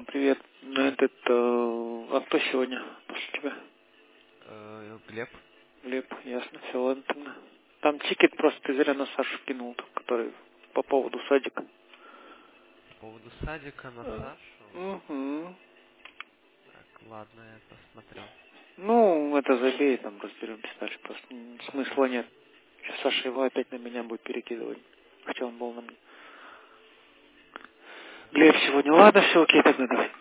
Привет. Ну, а кто сегодня после тебя? Глеб. Глеб, ясно, все, ладно тогда. Там тикет просто ты зря на Сашу кинул, который по поводу садика. По поводу садика на Сашу. Угу. Так, ладно, я посмотрю. Ну, это забей, там разберемся дальше. Просто смысла Хорошо. нет. Сейчас Саша его опять на меня будет перекидывать. Хотя он был на мне. Глеб сегодня. Ладно, все, окей, тогда давай.